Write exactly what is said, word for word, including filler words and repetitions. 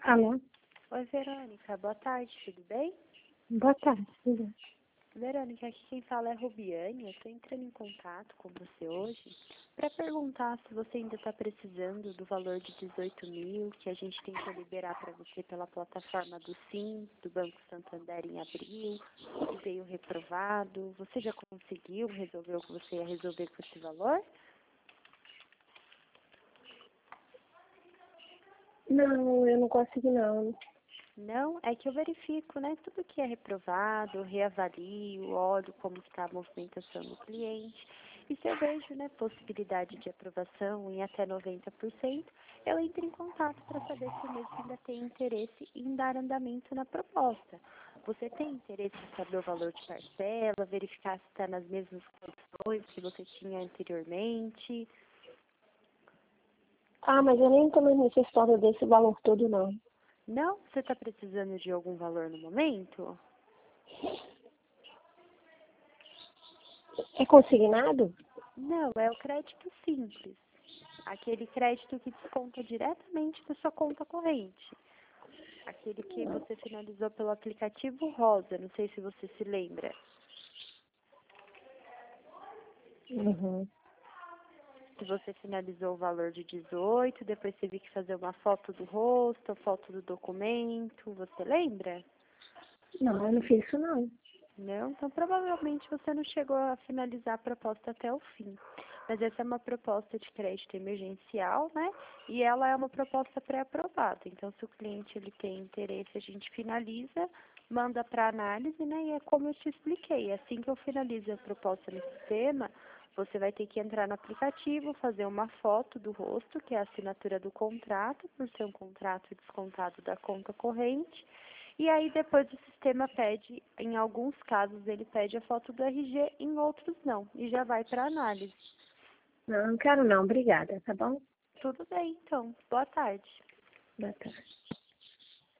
Alô? Oi, Verônica. Boa tarde, tudo bem? Boa tarde, filha. Verônica, aqui quem fala é Rubiane. Eu estou entrando em contato com você hoje para perguntar se você ainda está precisando do valor de dezoito mil que a gente tenta liberar para você pela plataforma do Sim, do Banco Santander em abril, que veio reprovado. Você já conseguiu resolver o que você ia resolver com esse valor? Não, eu não consegui não. Não, é que eu verifico, né, tudo que é reprovado, eu reavalio, olho como está a movimentação do cliente, e se eu vejo, né, possibilidade de aprovação em até noventa por cento, eu entro em contato para saber se o mesmo ainda tem interesse em dar andamento na proposta. Você tem interesse em saber o valor de parcela, verificar se está nas mesmas condições que você tinha anteriormente? Ah, mas eu nem também necessitava desse valor todo não. Não? Você está precisando de algum valor no momento? É consignado? Não, é o crédito simples. Aquele crédito que desconta diretamente da sua conta corrente. Aquele que você finalizou pelo aplicativo Rosa, não sei se você se lembra. Uhum. Que você finalizou o valor de dezoito, depois teve que fazer uma foto do rosto, foto do documento, você lembra? Não, eu não fiz isso não. Não? Então, provavelmente você não chegou a finalizar a proposta até o fim. Mas essa é uma proposta de crédito emergencial, né? E ela é uma proposta pré-aprovada. Então, se o cliente ele tem interesse, a gente finaliza, manda para análise, né? E é como eu te expliquei. Assim que eu finalizo a proposta no sistema, você vai ter que entrar no aplicativo, fazer uma foto do rosto, que é a assinatura do contrato, por ser um contrato descontado da conta corrente. E aí depois o sistema pede, em alguns casos ele pede a foto do R G, em outros não, e já vai para análise. Não, não quero não, obrigada, tá bom? Tudo bem, então. Boa tarde. Boa tarde.